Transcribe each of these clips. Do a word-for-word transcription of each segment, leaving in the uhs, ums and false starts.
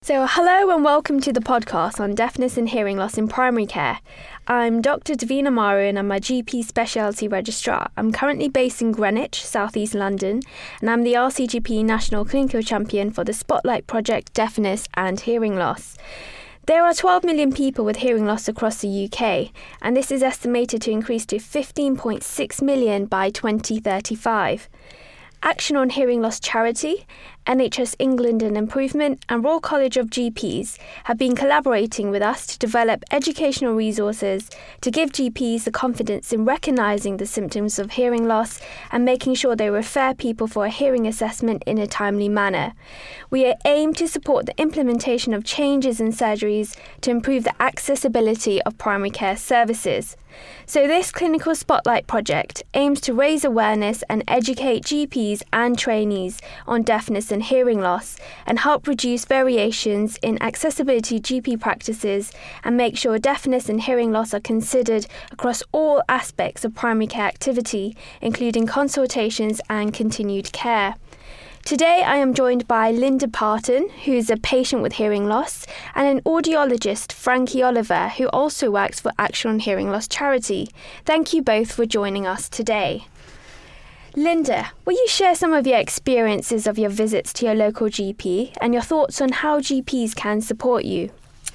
So hello and welcome to the podcast on deafness and hearing loss in primary care. I'm Doctor Davina Maru and I'm a G P Specialty Registrar. I'm currently based in Greenwich, South East London, and I'm the R C G P National Clinical Champion for the Spotlight Project Deafness and Hearing Loss. There are twelve million people with hearing loss across the U K, and this is estimated to increase to fifteen point six million by twenty thirty-five. Action on Hearing Loss Charity, N H S England and Improvement and Royal College of G Ps have been collaborating with us to develop educational resources to give G Ps the confidence in recognising the symptoms of hearing loss and making sure they refer people for a hearing assessment in a timely manner. We aim to support the implementation of changes in surgeries to improve the accessibility of primary care services. So this Clinical Spotlight project aims to raise awareness and educate G Ps and trainees on deafness and hearing loss and help reduce variations in accessibility G P practices and make sure deafness and hearing loss are considered across all aspects of primary care activity, including consultations and continued care. Today I am joined by Linda Parton, who is a patient with hearing loss, and an audiologist, Frankie Oliver, who also works for Action on Hearing Loss Charity. Thank you both for joining us today. Linda, will you share some of your experiences of your visits to your local G P and your thoughts on how G Ps can support you?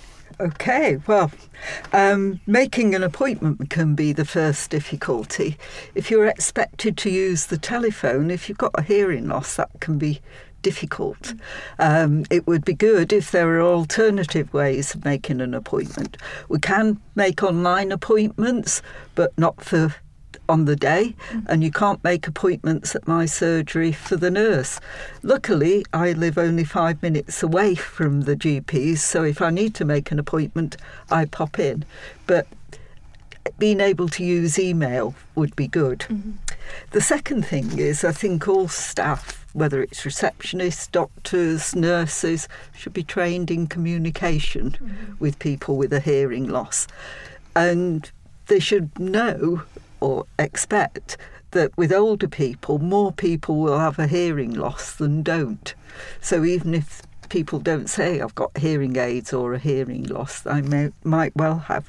OK, well, um, making an appointment can be the first difficulty. If you're expected to use the telephone, if you've got a hearing loss, that can be difficult. Um, it would be good if there were alternative ways of making an appointment. We can make online appointments, but not for on the day, and you can't make appointments at my surgery for the nurse. Luckily, I live only five minutes away from the G Ps, so if I need to make an appointment, I pop in. But being able to use email would be good. Mm-hmm. The second thing is, I think all staff, whether it's receptionists, doctors, nurses, should be trained in communication mm-hmm. with people with a hearing loss. And they should know or expect that with older people, more people will have a hearing loss than don't. So even if people don't say, I've got hearing aids or a hearing loss, I may, might well have.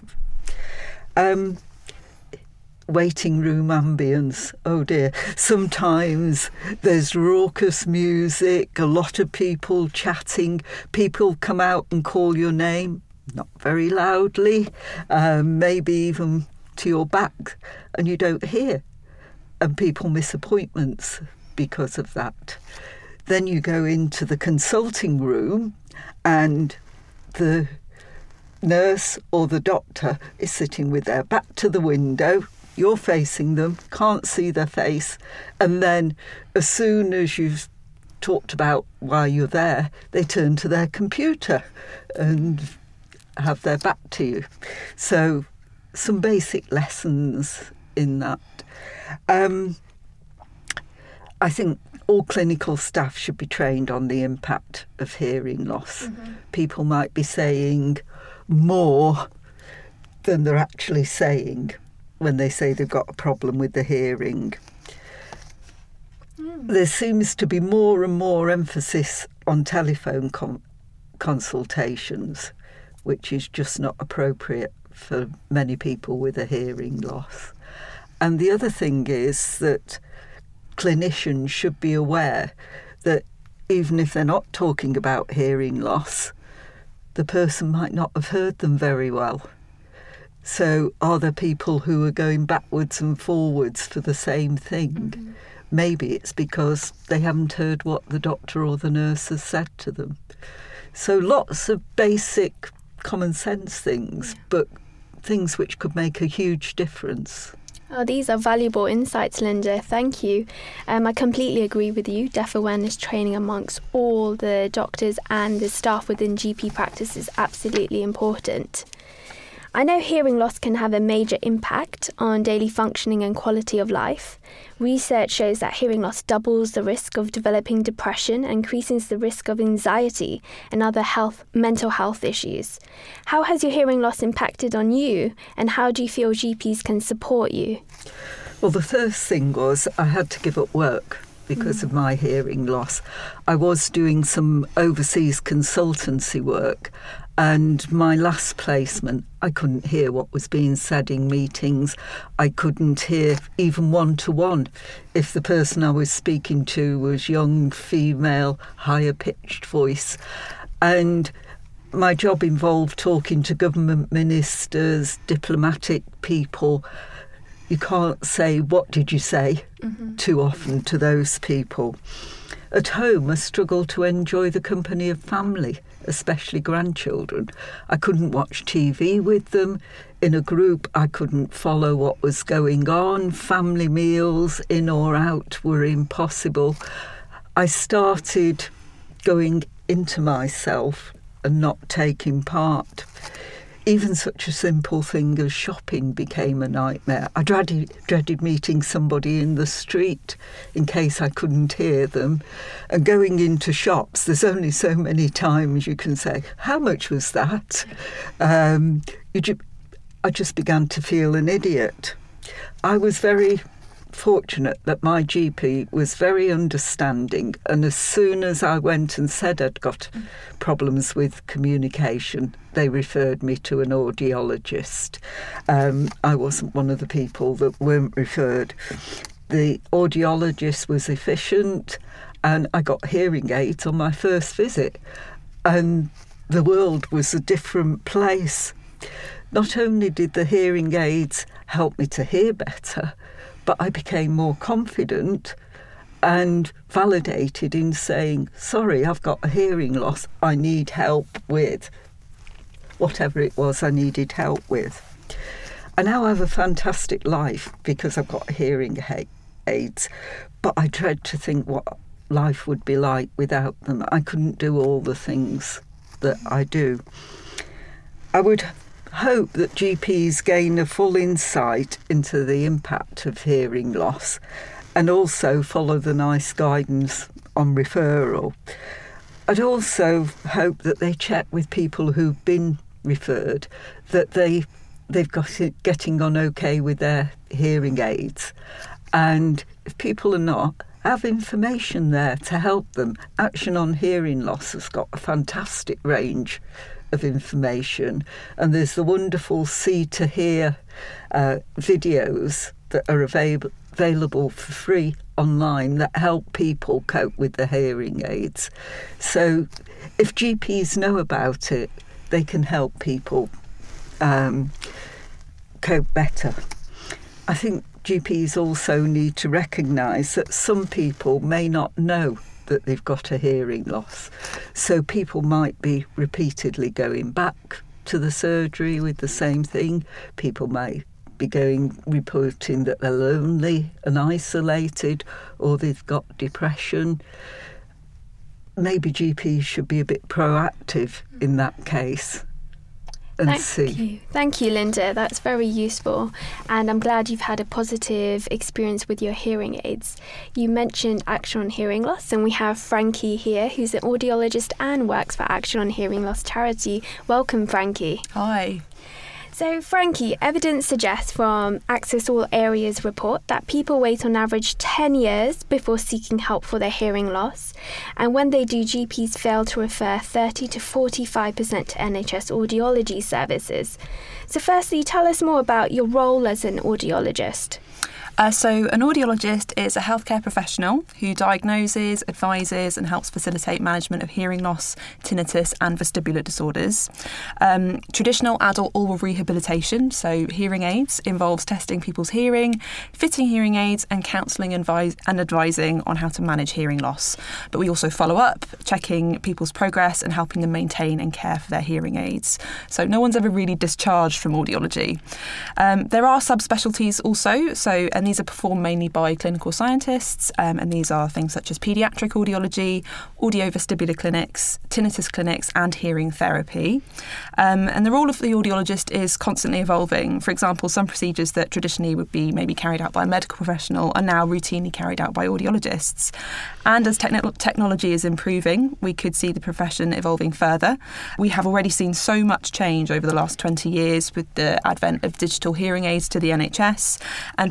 Um, waiting room ambience, oh dear. Sometimes there's raucous music, a lot of people chatting, people come out and call your name, not very loudly, um, maybe even to your back, and you don't hear, and people miss appointments because of that. Then you go into the consulting room and the nurse or the doctor is sitting with their back to the window, you're facing them, can't see their face, and then as soon as you've talked about why you're there, they turn to their computer and have their back to you. So some basic lessons in that. Um, I think all clinical staff should be trained on the impact of hearing loss. Mm-hmm. People might be saying more than they're actually saying when they say they've got a problem with the hearing. Mm. There seems to be more and more emphasis on telephone com- consultations, which is just not appropriate for many people with a hearing loss. And the other thing is that clinicians should be aware that even if they're not talking about hearing loss, the person might not have heard them very well. So are there people who are going backwards and forwards for the same thing? Mm-hmm. Maybe it's because they haven't heard what the doctor or the nurse has said to them. So lots of basic common sense things, yeah. but things which could make a huge difference. Oh, these are valuable insights, Linda. Thank you. Um, I completely agree with you. Deaf awareness training amongst all the doctors and the staff within G P practice is absolutely important. I know hearing loss can have a major impact on daily functioning and quality of life. Research shows that hearing loss doubles the risk of developing depression and increases the risk of anxiety and other health, mental health issues. How has your hearing loss impacted on you, and how do you feel G Ps can support you? Well, the first thing was I had to give up work because mm. of my hearing loss. I was doing some overseas consultancy work, and my last placement, I couldn't hear what was being said in meetings. I couldn't hear even one-to-one if the person I was speaking to was young, female, higher-pitched voice. And my job involved talking to government ministers, diplomatic people. You can't say, what did you say, mm-hmm. too often to those people. At home, I struggled to enjoy the company of family, especially grandchildren. I couldn't watch T V with them. In a group, I couldn't follow what was going on. Family meals, in or out, were impossible. I started going into myself and not taking part. Even such a simple thing as shopping became a nightmare. I dreaded, dreaded meeting somebody in the street in case I couldn't hear them. And going into shops, there's only so many times you can say, how much was that? Um, you ju- I just began to feel an idiot. I was very fortunate that my G P was very understanding, and as soon as I went and said I'd got problems with communication, they referred me to an audiologist. Um, I wasn't one of the people that weren't referred. The audiologist was efficient, and I got hearing aids on my first visit, and the world was a different place. Not only did the hearing aids help me to hear better, but I became more confident and validated in saying, sorry, I've got a hearing loss. I need help with whatever it was I needed help with. I now have a fantastic life because I've got hearing aids, but I dread to think what life would be like without them. I couldn't do all the things that I do. I would hope that G Ps gain a full insight into the impact of hearing loss and also follow the NICE guidance on referral. I'd also hope that they check with people who've been referred that they, they've got it getting on okay with their hearing aids. And if people are not, have information there to help them. Action on Hearing Loss has got a fantastic range of information, and there's the wonderful See to Hear uh, videos that are available available for free online that help people cope with the hearing aids. So if G Ps know about it, they can help people um, cope better. I think G Ps also need to recognise that some people may not know that they've got a hearing loss. So people might be repeatedly going back to the surgery with the same thing. People may be going, reporting that they're lonely and isolated, or they've got depression. Maybe G Ps should be a bit proactive in that case. And Thank see. you. Thank you, Linda. That's very useful. And I'm glad you've had a positive experience with your hearing aids. You mentioned Action on Hearing Loss, and we have Frankie here, who's an audiologist and works for Action on Hearing Loss charity. Welcome, Frankie. Hi. So, Frankie, evidence suggests from Access All Areas report that people wait on average ten years before seeking help for their hearing loss. And when they do, G Ps fail to refer thirty to forty-five percent to N H S audiology services. So firstly, tell us more about your role as an audiologist. Uh, so an audiologist is a healthcare professional who diagnoses, advises and helps facilitate management of hearing loss, tinnitus and vestibular disorders. Um, traditional adult oral rehabilitation, so hearing aids, involves testing people's hearing, fitting hearing aids and counselling and, advise- and advising on how to manage hearing loss. But we also follow up, checking people's progress and helping them maintain and care for their hearing aids. So no one's ever really discharged from audiology. Um, there are subspecialties also, so and these are performed mainly by clinical scientists, um, and these are things such as paediatric audiology, audiovestibular clinics, tinnitus clinics, and hearing therapy. Um, and the role of the audiologist is constantly evolving. For example, some procedures that traditionally would be maybe carried out by a medical professional are now routinely carried out by audiologists. And as techn- technology is improving, we could see the profession evolving further. We have already seen so much change over the last twenty years with the advent of digital hearing aids to the N H S and future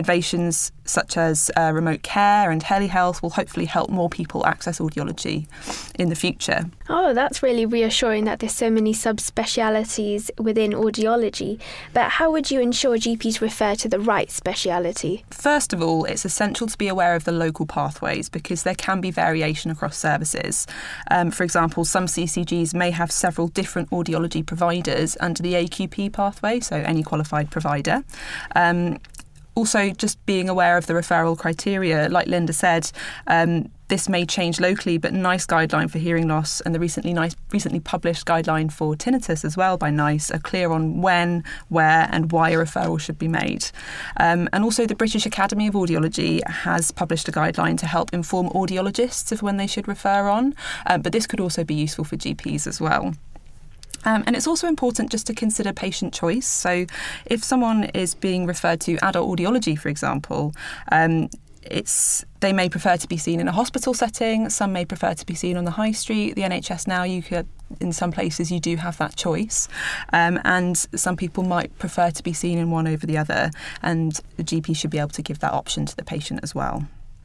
innovations such as uh, remote care and telehealth will hopefully help more people access audiology in the future. Oh, that's really reassuring that there's so many subspecialities within audiology. But how would you ensure G Ps refer to the right speciality? First of all, it's essential to be aware of the local pathways because there can be variation across services. Um, for example, some C C Gs may have several different audiology providers under the A Q P pathway, so any qualified provider. Um, Also, just being aware of the referral criteria, like Linda said, um, this may change locally, but NICE guideline for hearing loss and the recently NICE, recently published guideline for tinnitus as well by NICE are clear on when, where and why a referral should be made. Um, and also the British Academy of Audiology has published a guideline to help inform audiologists of when they should refer on, um, but this could also be useful for G Ps as well. Um, and it's also important just to consider patient choice. So if someone is being referred to adult audiology, for example, um, it's they may prefer to be seen in a hospital setting. Some may prefer to be seen on the high street. The N H S now, you could, in some places, you do have that choice. Um, and some people might prefer to be seen in one over the other. And the G P should be able to give that option to the patient as well.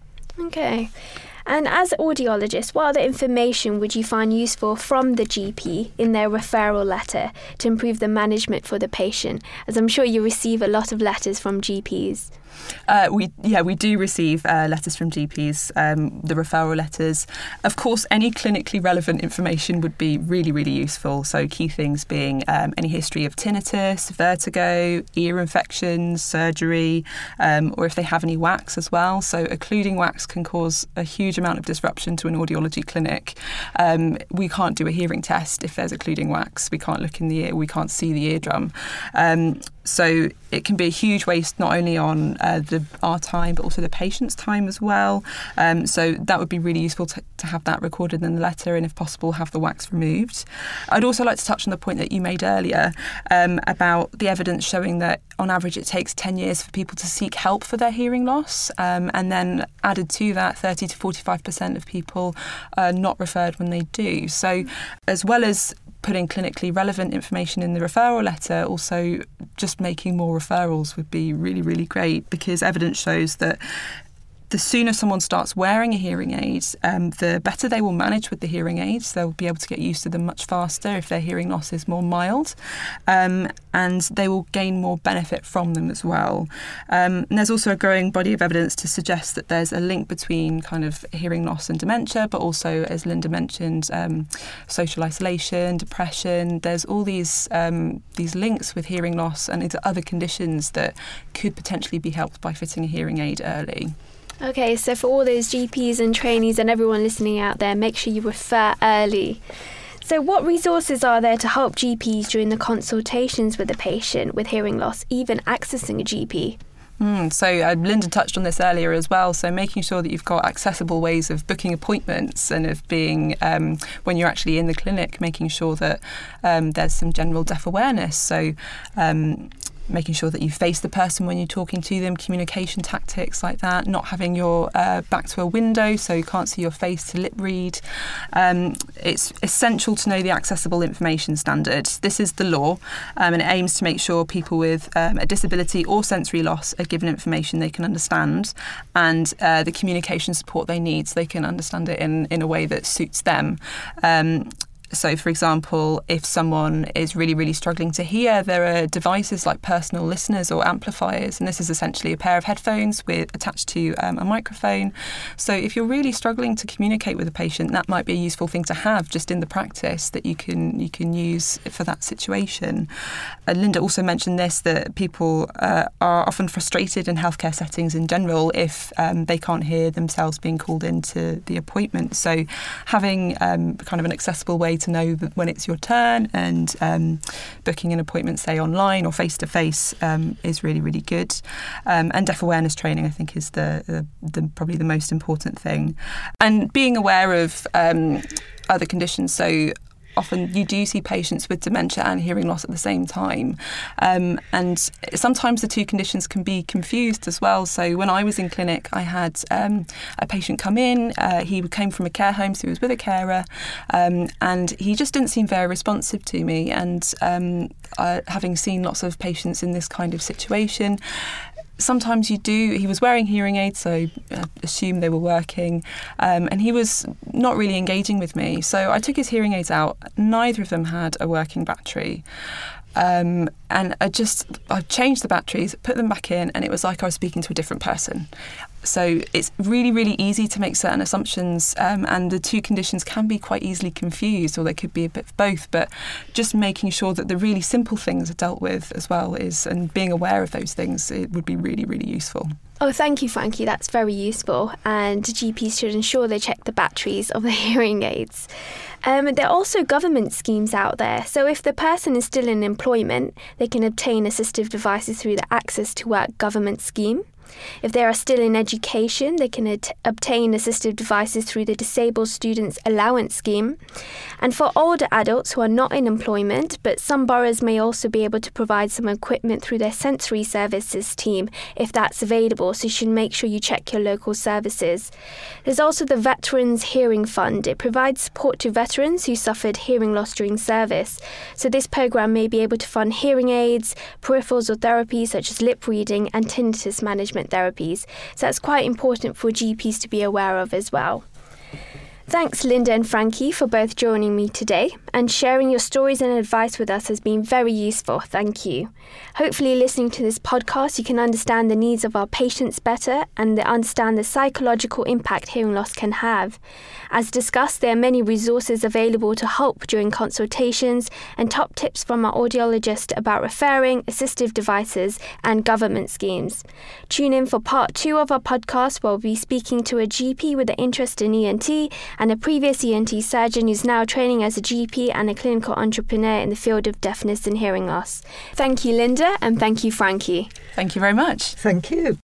Okay. And as audiologists, what other information would you find useful from the G P in their referral letter to improve the management for the patient? As I'm sure you receive a lot of letters from G Ps. Uh, we yeah we do receive uh, letters from G Ps, um, the referral letters. Of course, any clinically relevant information would be really really useful. So key things being um, any history of tinnitus, vertigo, ear infections, surgery, um, or if they have any wax as well. So occluding wax can cause a huge amount of disruption to an audiology clinic. Um, we can't do a hearing test if there's occluding wax. We can't look in the ear. We can't see the eardrum. Um, So it can be a huge waste not only on uh, the, our time but also the patient's time as well. Um, so that would be really useful to, to have that recorded in the letter and if possible have the wax removed. I'd also like to touch on the point that you made earlier um, about the evidence showing that on average it takes ten years for people to seek help for their hearing loss, um, and then added to that thirty to forty-five percent of people are not referred when they do. So as well as putting clinically relevant information in the referral letter, also just making more referrals would be really, really great because evidence shows that the sooner someone starts wearing a hearing aid, um, the better they will manage with the hearing aids. They'll be able to get used to them much faster if their hearing loss is more mild, um, and they will gain more benefit from them as well. Um, and there's also a growing body of evidence to suggest that there's a link between kind of hearing loss and dementia, but also, as Linda mentioned, um, social isolation, depression. There's all these um, these links with hearing loss and into other conditions that could potentially be helped by fitting a hearing aid early. Okay, so for all those G Ps and trainees and everyone listening out there, make sure you refer early. So what resources are there to help G Ps during the consultations with the patient with hearing loss, even accessing a G P? Mm, so uh, Linda touched on this earlier as well. So making sure that you've got accessible ways of booking appointments and of being, um, when you're actually in the clinic, making sure that um, there's some general deaf awareness. So um, making sure that you face the person when you're talking to them, communication tactics like that, not having your uh, back to a window so you can't see your face to lip read. Um, it's essential to know the accessible information standard. This is the law, um, and it aims to make sure people with um, a disability or sensory loss are given information they can understand and uh, the communication support they need so they can understand it in, in a way that suits them. Um, So, for example, if someone is really, really struggling to hear, there are devices like personal listeners or amplifiers, and this is essentially a pair of headphones with attached to um, a microphone. So if you're really struggling to communicate with a patient, that might be a useful thing to have just in the practice that you can you can use for that situation. Uh, Linda also mentioned this, that people uh, are often frustrated in healthcare settings in general if um, they can't hear themselves being called into the appointment. So having um, kind of an accessible way to know that when it's your turn and um, booking an appointment, say online or face-to-face, um, is really, really good. Um, and deaf awareness training, I think, is the, the, the probably the most important thing. And being aware of um, other conditions. So often you do see patients with dementia and hearing loss at the same time. Um, and sometimes the two conditions can be confused as well. So when I was in clinic, I had um, a patient come in. Uh, he came from a care home, so he was with a carer. Um, and he just didn't seem very responsive to me. And um, uh, having seen lots of patients in this kind of situation, sometimes you do, he was wearing hearing aids, so I assume they were working, um, and he was not really engaging with me. So I took his hearing aids out. Neither of them had a working battery. Um, and I just, I changed the batteries, put them back in, and it was like I was speaking to a different person. So it's really, really easy to make certain assumptions, um, and the two conditions can be quite easily confused, or they could be a bit of both, but just making sure that the really simple things are dealt with as well is, and being aware of those things, it would be really, really useful. Oh, thank you, Frankie. That's very useful. And G Ps should ensure they check the batteries of the hearing aids. Um, there are also government schemes out there. So if the person is still in employment, they can obtain assistive devices through the Access to Work government scheme. If they are still in education, they can at- obtain assistive devices through the Disabled Students Allowance Scheme. And for older adults who are not in employment, but some boroughs may also be able to provide some equipment through their sensory services team if that's available, so you should make sure you check your local services. There's also the Veterans Hearing Fund. It provides support to veterans who suffered hearing loss during service. So this programme may be able to fund hearing aids, peripherals or therapies such as lip reading and tinnitus management therapies. So that's quite important for G Ps to be aware of as well. Thanks, Linda and Frankie, for both joining me today, and sharing your stories and advice with us has been very useful. Thank you. Hopefully, listening to this podcast, you can understand the needs of our patients better and understand the psychological impact hearing loss can have. As discussed, there are many resources available to help during consultations and top tips from our audiologist about referring, assistive devices and government schemes. Tune in for part two of our podcast, where we'll be speaking to a G P with an interest in E N T and a previous E N T surgeon who's now training as a G P and a clinical entrepreneur in the field of deafness and hearing loss. Thank you, Linda, and thank you, Frankie. Thank you very much. Thank you.